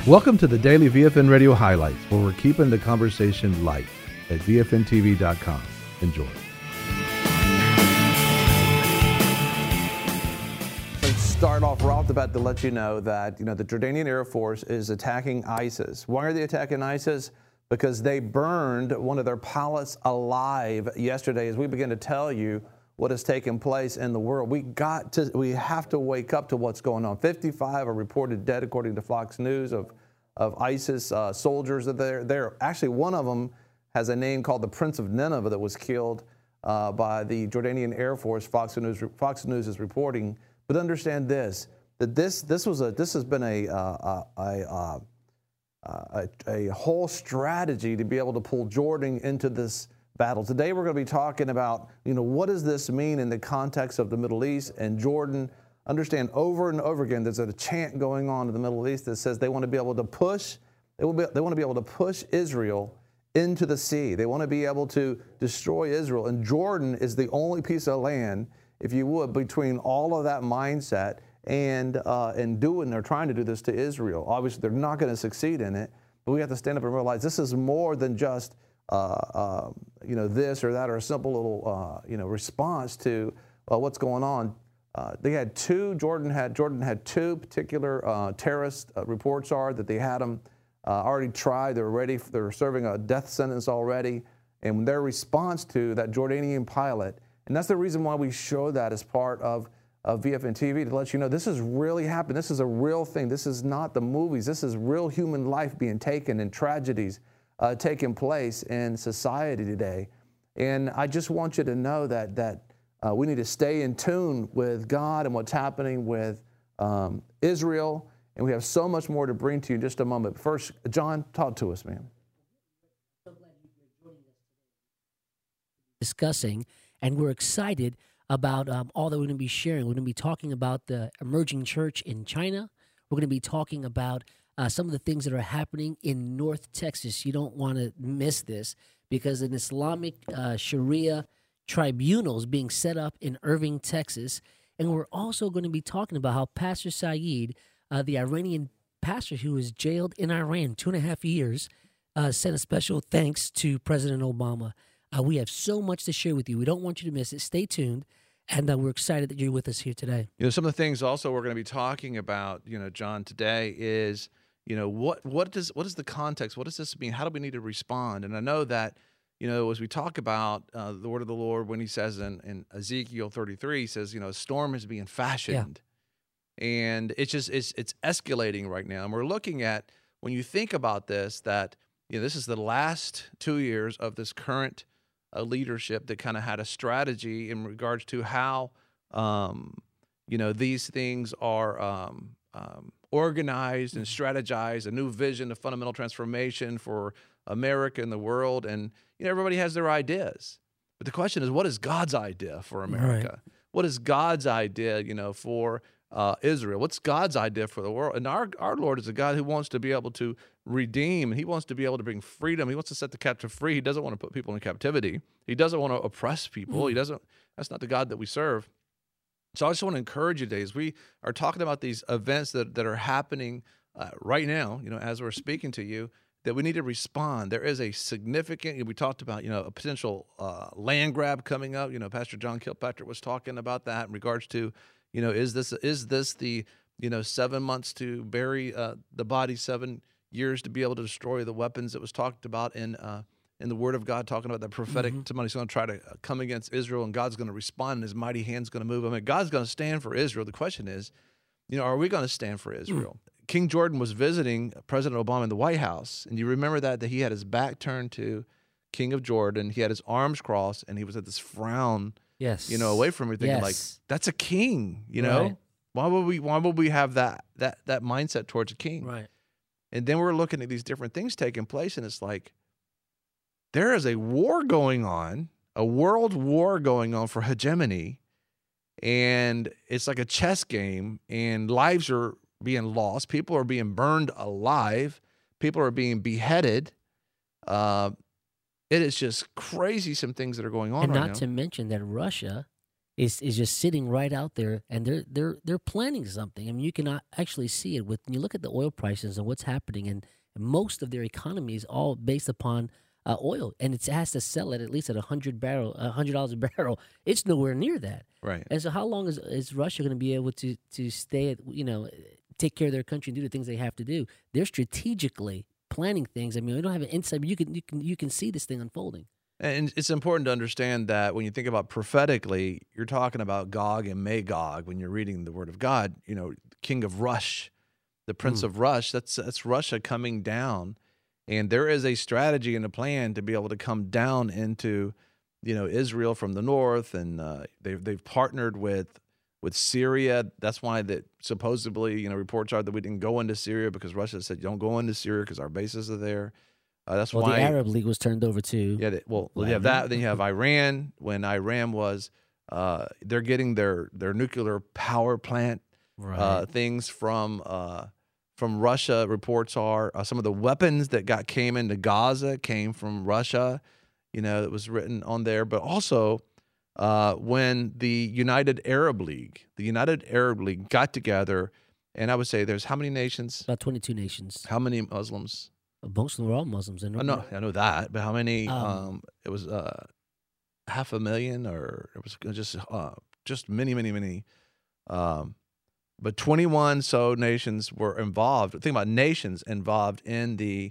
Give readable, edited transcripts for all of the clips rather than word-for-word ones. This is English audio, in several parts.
Welcome to the Daily VFN Radio Highlights, where we're keeping the conversation light at VFNTV.com. Enjoy. Let's start off right off the bat to let you know that, the Jordanian Air Force is attacking ISIS. Why are they attacking ISIS? Because they burned one of their pilots alive yesterday. As we begin to tell you what has taken place in the world, we have to wake up to what's going on. 55 are reported dead, according to Fox News, of ISIS soldiers that there. Actually, one of them has a name called the Prince of Nineveh that was killed by the Jordanian Air Force. Fox News is reporting. But understand this: that this has been a whole strategy to be able to pull Jordan into this battle. Today we're going to be talking about, what does this mean in the context of the Middle East and Jordan. Understand, over and over again, there's a chant going on in the Middle East that says they want to be able to push, they want to be able to push Israel into the sea. They want to be able to destroy Israel. And Jordan is the only piece of land, if you would, between all of that mindset and they're trying to do this to Israel. Obviously, they're not going to succeed in it, but we have to stand up and realize this is more than just this or that, or a simple little response to what's going on. Jordan had two particular terrorist reports that they had them already tried. They're serving a death sentence already. And their response to that Jordanian pilot, and that's the reason why we show that as part of VFN TV, to let you know this is really happening. This is a real thing. This is not the movies. This is real human life being taken and tragedies taking place in society today. And I just want you to know that we need to stay in tune with God and what's happening with Israel. And we have so much more to bring to you in just a moment. First, John, talk to us, man. So glad you're joining us today. Discussing, and we're excited about all that we're going to be sharing. We're going to be talking about the emerging church in China. We're going to be talking about some of the things that are happening in North Texas. You don't want to miss this, because an Islamic Sharia tribunal is being set up in Irving, Texas. And we're also going to be talking about how Pastor Saeed, the Iranian pastor who was jailed in Iran 2.5 years, sent a special thanks to President Obama. We have so much to share with you. We don't want you to miss it. Stay tuned. And we're excited that you're with us here today. Some of the things also we're going to be talking about, John, today is, what is the context? What does this mean? How do we need to respond? And I know that, as we talk about the word of the Lord, when he says in Ezekiel 33, he says, a storm is being fashioned. Yeah. And it's escalating right now. And we're looking at, when you think about this, that, this is the last 2 years of this current leadership that kind of had a strategy in regards to how, these things are organized and strategized, a new vision of fundamental transformation for America and the world. And, everybody has their ideas. But the question is, what is God's idea for America? Right. What is God's idea, for Israel? What's God's idea for the world? And our Lord is a God who wants to be able to redeem. He wants to be able to bring freedom. He wants to set the captive free. He doesn't want to put people in captivity. He doesn't want to oppress people. That's not the God that we serve. So I just want to encourage you today, as we are talking about these events that are happening right now, as we're speaking to you, that we need to respond. There is a significant, we talked about, a potential land grab coming up. Pastor John Kilpatrick was talking about that in regards to, is this the, 7 months to bury the body, 7 years to be able to destroy the weapons that was talked about in the Word of God, talking about the prophetic. Somebody's going to try to come against Israel, and God's going to respond, and his mighty hand's going to move. I mean, God's going to stand for Israel. The question is, are we going to stand for Israel? King Jordan was visiting President Obama in the White House, and you remember that he had his back turned to King of Jordan. He had his arms crossed, and he was at this frown, away from me, thinking like, that's a king, Right. Why would we have that mindset towards a king? Right. And then we're looking at these different things taking place, and it's like, there is a war going on, a world war going on for hegemony, and it's like a chess game, and lives are being lost. People are being burned alive. People are being beheaded. It is just crazy, some things that are going on and right not now. to mention that Russia is just sitting right out there, and they're planning something. I mean, you can actually see it when you look at the oil prices and what's happening, and most of their economy is all based upon oil, and it has to sell it at least at $100 a barrel. It's nowhere near that. Right. And so, how long is Russia going to be able to stay at, take care of their country and do the things they have to do? They're strategically planning things. I mean, we don't have an insight, but you can see this thing unfolding. And it's important to understand that when you think about prophetically, you're talking about Gog and Magog when you're reading the Word of God. King of Rush, the Prince of Rush. That's Russia coming down, and there is a strategy and a plan to be able to come down into, Israel from the north, and they've partnered with Syria. That's why that supposedly, reports are that we didn't go into Syria because Russia said don't go into Syria because our bases are there. That's why the Arab League was turned over to. Yeah, you have that. Then you have Iran. When Iran was, they're getting their nuclear power plant things from Russia. Reports are some of the weapons that came into Gaza came from Russia. It was written on there. But also, when the United Arab League got together, and I would say there's how many nations? About 22 nations. How many Muslims? Most of them were all Muslims. I know that, but how many? It was 500,000, or it was just many. But 21 so nations were involved. Think about nations involved in the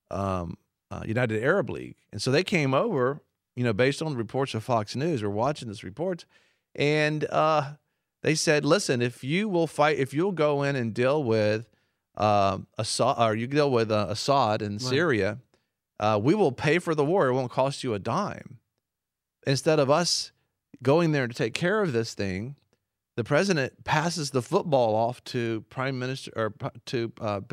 United Arab League, and so they came over. Based on the reports of Fox News, we're watching this report, and they said, "Listen, if you'll go in and deal with." Assad, or you deal with Assad in Syria, we will pay for the war. It won't cost you a dime. Instead of us going there to take care of this thing, the president passes the football off to Prime Minister or to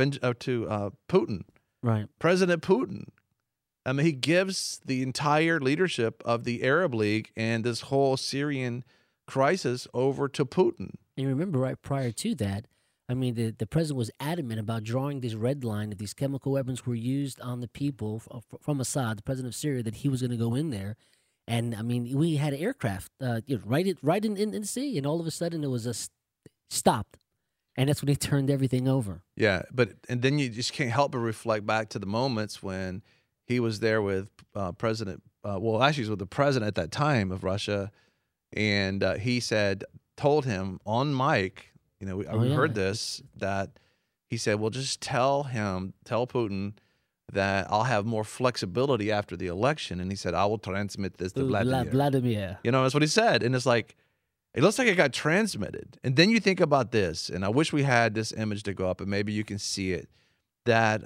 Putin. Right, President Putin. I mean, he gives the entire leadership of the Arab League and this whole Syrian crisis over to Putin. And remember, right prior to that, I mean, the president was adamant about drawing this red line. If these chemical weapons were used on the people from Assad, the president of Syria, that he was going to go in there. And, I mean, we had an aircraft right in the sea, and all of a sudden it was stopped. And that's when he turned everything over. Yeah, and then you just can't help but reflect back to the moments when he was there with actually it was with the president at that time of Russia, and he told him on mic, we heard this, that he said, well, just tell Putin that I'll have more flexibility after the election. And he said, I will transmit this to Vladimir. That's what he said. And it's like, it looks like it got transmitted. And then you think about this, and I wish we had this image to go up, and maybe you can see it, that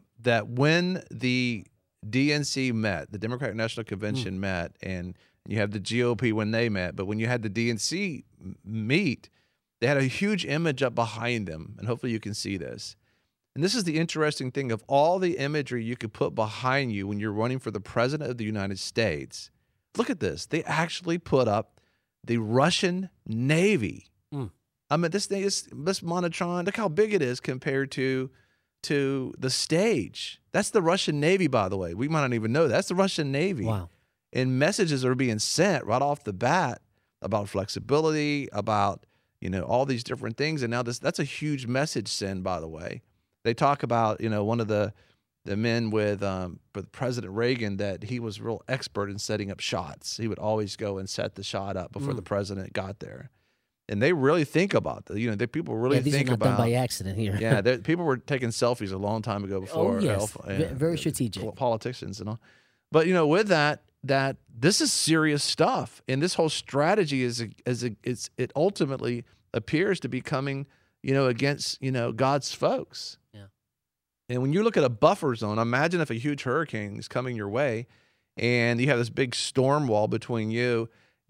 when the DNC met, the Democratic National Convention met, and you have the GOP when they met, but when you had the DNC meet, they had a huge image up behind them, and hopefully you can see this. And this is the interesting thing of all the imagery you could put behind you when you're running for the president of the United States. Look at this. They actually put up the Russian Navy. I mean, this Monotron, look how big it is compared to the stage. That's the Russian Navy, by the way. We might not even know that. That's the Russian Navy. Wow. And messages are being sent right off the bat about flexibility, about all these different things. And now that's a huge message send, by the way. They talk about, one of the men with President Reagan, that he was real expert in setting up shots. He would always go and set the shot up before the president got there. And they really think about that. People really these think are not about done by accident here. Yeah, people were taking selfies a long time ago before. Oh, yes. Very strategic. Politicians and all. But, with that this is serious stuff. And this whole strategy it ultimately appears to be coming, against, God's folks. Yeah. And when you look at a buffer zone, imagine if a huge hurricane is coming your way and you have this big storm wall between you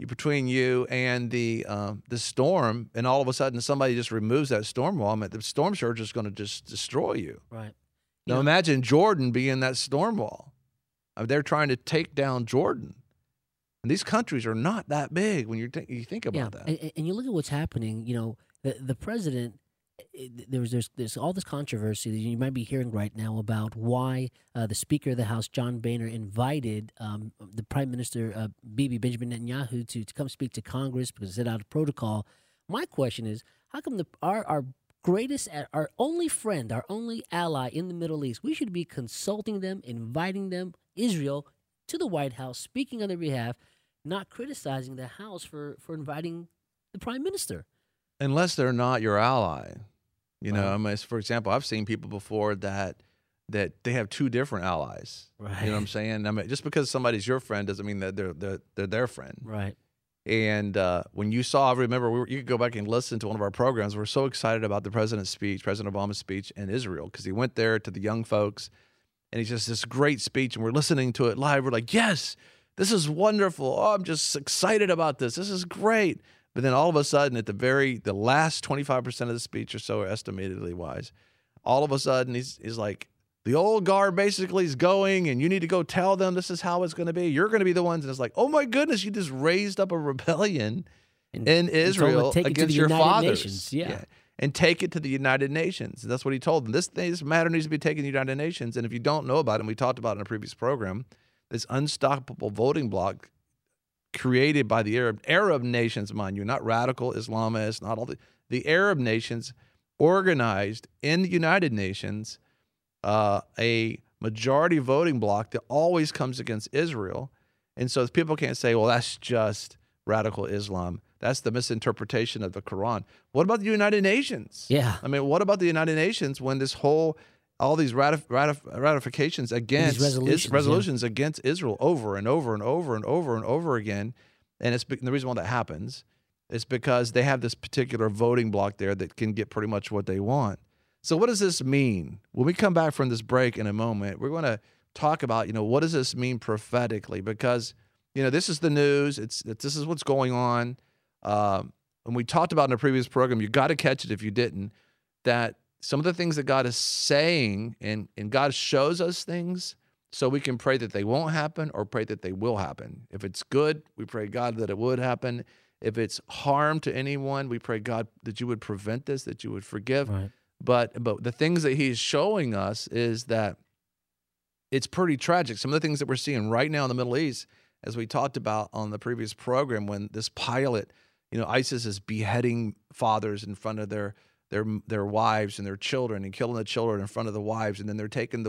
and the storm, and all of a sudden somebody just removes that storm wall. I mean, the storm surge is going to just destroy you. Right. Now imagine Jordan being that storm wall. I mean, they're trying to take down Jordan. And these countries are not that big when you think about that. And you look at what's happening, the president, there's all this controversy that you might be hearing right now about why the Speaker of the House, John Boehner, invited the Prime Minister Bibi Benjamin Netanyahu to come speak to Congress because it's set out of protocol. My question is, how come our greatest, our only friend, our only ally in the Middle East, we should be consulting them, inviting them, Israel, to the White House, speaking on their behalf, not criticizing the House for inviting the Prime Minister? Unless they're not your ally. You know, Wow. I mean, for example, I've seen people before that they have two different allies. Right. You know what I'm saying? I mean, just because somebody's your friend doesn't mean that they're their friend. Right. And when you saw, I remember you could go back and listen to one of our programs. We're so excited about the president's speech, President Obama's speech in Israel, because he went there to the young folks, and he's just this great speech, and we're listening to it live. We're like, yes, this is wonderful. Oh, I'm just excited about this. This is great. But then all of a sudden, at the last 25% of the speech or so, estimatedly wise, all of a sudden he's like, the old guard basically is going, and you need to go tell them this is how it's going to be. You're going to be the ones. And it's like, oh my goodness, you just raised up a rebellion in Israel take it to against the your United fathers. Nations, yeah. And take it to the United Nations. And that's what he told them. This matter needs to be taken to the United Nations. And if you don't know about it, and we talked about it in a previous program, this unstoppable voting bloc created by the Arab nations, mind you, not radical Islamists, not all the Arab nations organized in the United Nations a majority voting bloc that always comes against Israel. And so people can't say, well, that's just radical Islam. That's the misinterpretation of the Quran. What about the United Nations? Yeah. I mean, what about the United Nations when all these ratifications against resolutions against Israel over and over and over and over and over again, and the reason why that happens is because they have this particular voting bloc there that can get pretty much what they want. So what does this mean? When we come back from this break in a moment, we're going to talk about, what does this mean prophetically? Because, this is the news. This is what's going on. And we talked about in a previous program, you got to catch it if you didn't, that some of the things that God is saying, and God shows us things so we can pray that they won't happen or pray that they will happen. If it's good, we pray, God, that it would happen. If it's harm to anyone, we pray, God, that you would prevent this, that you would forgive. Right. But the things that he's showing us is that it's pretty tragic. Some of the things that we're seeing right now in the Middle East, as we talked about on the previous program, when this pilot, ISIS is beheading fathers in front of their wives and their children and killing the children in front of the wives. And then they're taking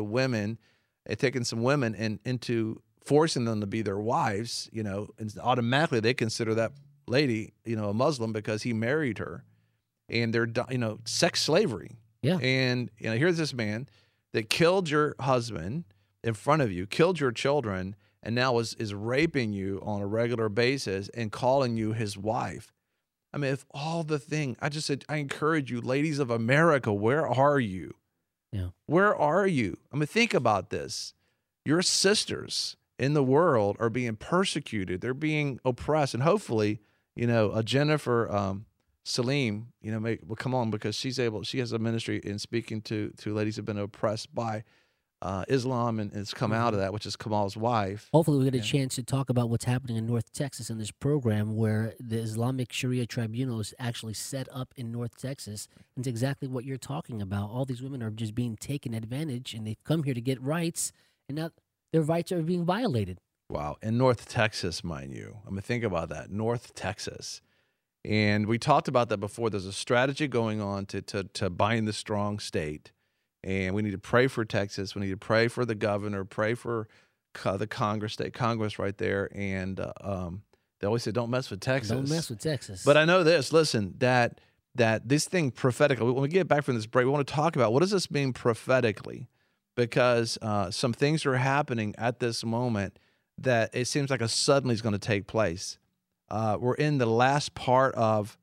some women and into forcing them to be their wives, and automatically they consider that lady, a Muslim because he married her. And they're, sex slavery. Yeah. And, here's this man that killed your husband in front of you, killed your children, and now is raping you on a regular basis and calling you his wife. I mean, if all the thing, I just said, I encourage you, ladies of America, where are you? Yeah. Where are you? I mean, think about this. Your sisters in the world are being persecuted. They're being oppressed. And hopefully, a Jennifer Salim, will come on because she has a ministry in speaking to ladies who've been oppressed by Islam, and it's come out of that, which is Kamal's wife. Hopefully we get a chance to talk about what's happening in North Texas in this program, where the Islamic Sharia Tribunal is actually set up in North Texas. And it's exactly what you're talking about. All these women are just being taken advantage, and they've come here to get rights, and now their rights are being violated. Wow. In North Texas, mind you. I mean, think about that. North Texas. And we talked about that before. There's a strategy going on to bind the strong state. And we need to pray for Texas. We need to pray for the governor, pray for the Congress, state Congress right there. And they always say, don't mess with Texas. Don't mess with Texas. But I know this, listen, that this thing prophetically, when we get back from this break, we want to talk about what does this mean prophetically? Because some things are happening at this moment that it seems like a suddenly is going to take place. We're in the last part of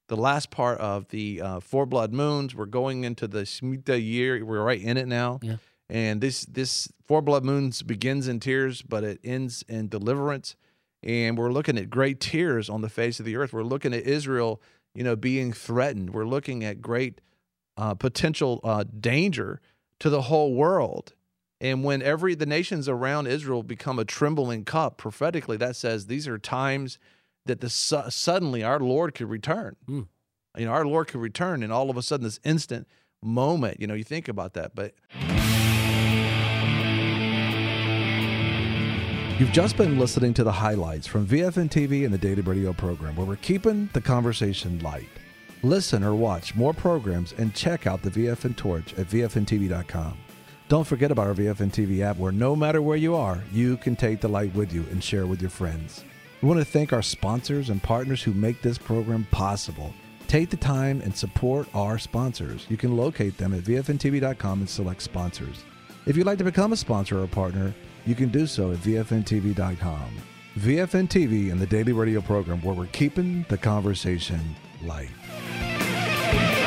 the four blood moons. We're going into the Shemitah year. We're right in it now. Yeah. And this four blood moons begins in tears, but it ends in deliverance. And we're looking at great tears on the face of the earth. We're looking at Israel, being threatened. We're looking at great potential danger to the whole world. And when the nations around Israel become a trembling cup, prophetically, that says these are times that suddenly our Lord could return. Our Lord could return, and all of a sudden, this instant moment, you think about that. But you've just been listening to the highlights from VFN TV and the Daily Radio program, where we're keeping the conversation light. Listen or watch more programs and check out the VFN Torch at VFNTV.com. Don't forget about our VFN TV app, where no matter where you are, you can take the light with you and share with your friends. We want to thank our sponsors and partners who make this program possible. Take the time and support our sponsors. You can locate them at VFNTV.com and select sponsors. If you'd like to become a sponsor or a partner, you can do so at VFNTV.com. VFN TV and the Daily Radio program, where we're keeping the conversation light.